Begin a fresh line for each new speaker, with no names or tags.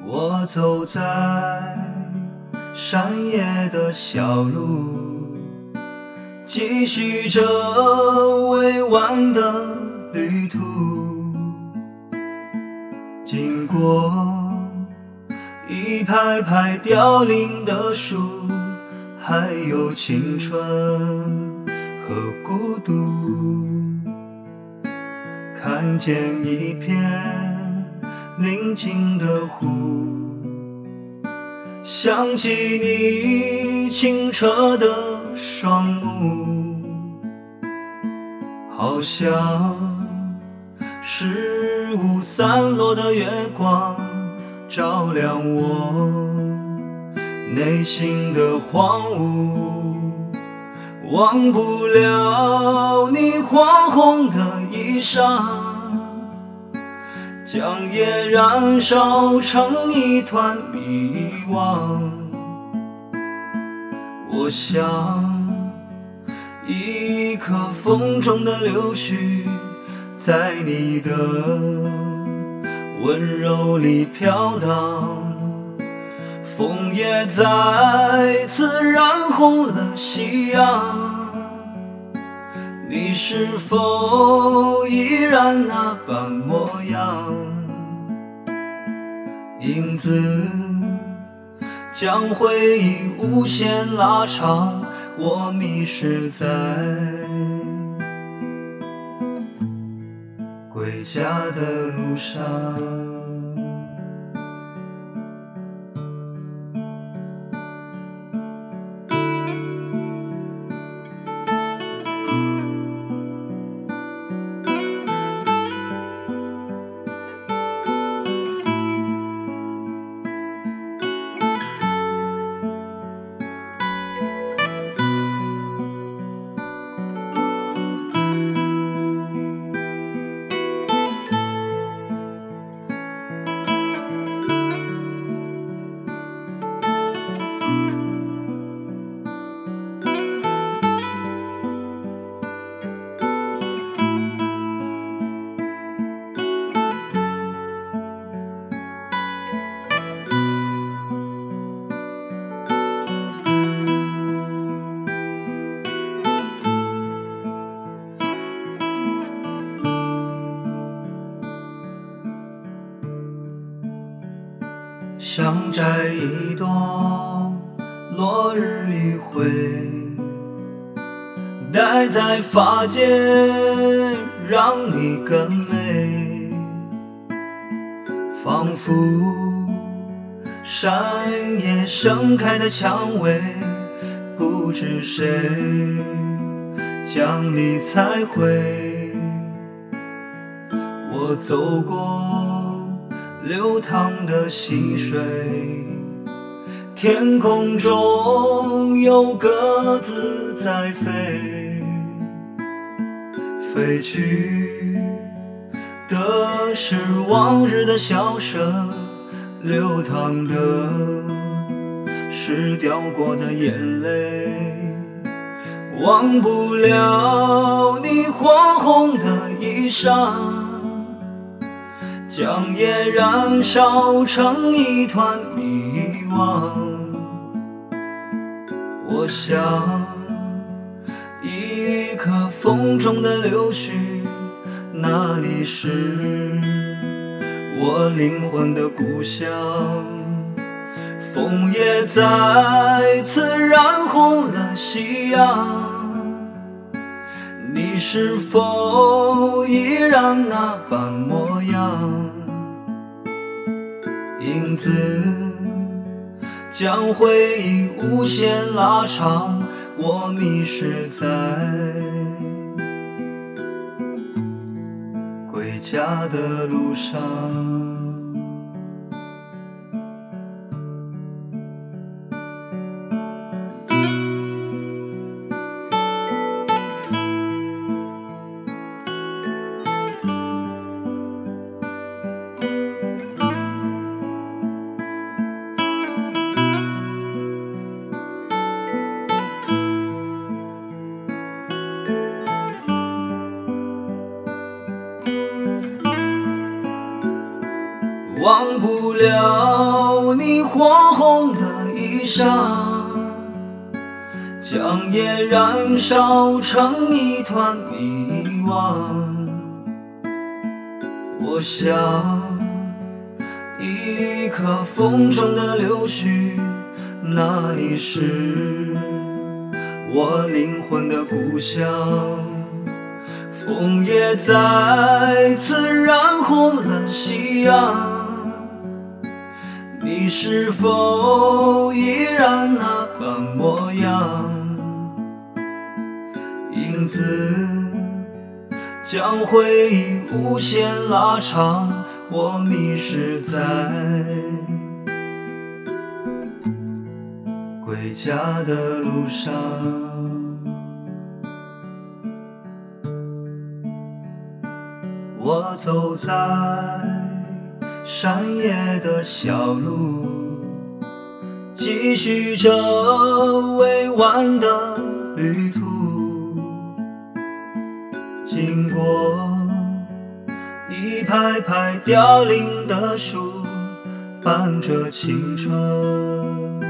我走在山野的小路，继续着未完的旅途，经过一排排凋零的树，还有青春和孤独。看见一片宁静的湖，想起你清澈的双目，好像十五散落的月光，照亮我内心的荒芜。忘不了你火红的衣裳，将夜燃烧成一团迷惘。我像一颗风中的柳絮，在你的温柔里飘荡，风也再次染红了夕阳。你是否依然那般模样？影子将回忆无限拉长，我迷失在归家的路上。想摘一朵落日余晖，戴在发间，让你更美。仿佛山野盛开的蔷薇，不知谁将你采回。我走过流淌的溪水，天空中有鸽子在飞，飞去的是往日的笑声，流淌的是掉过的眼泪。忘不了你火红的衣裳，将夜燃烧成一团迷惘。我像一颗风中的柳絮，那里是我灵魂的故乡。风也再次染红了夕阳，你是否依然那般模样？影子将回忆无限拉长，我迷失在归家的路上。 忘不了你火红的衣裳，将夜燃烧成一团迷惘。我像一颗风中的柳絮，那里是我灵魂的故乡。枫叶再次染红了夕阳，你是否依然那般模样？影子将回忆无限拉长，我迷失在归家的路上。我走在山野的小路，继续着未完的旅途，经过一排排凋零的树，伴着青春。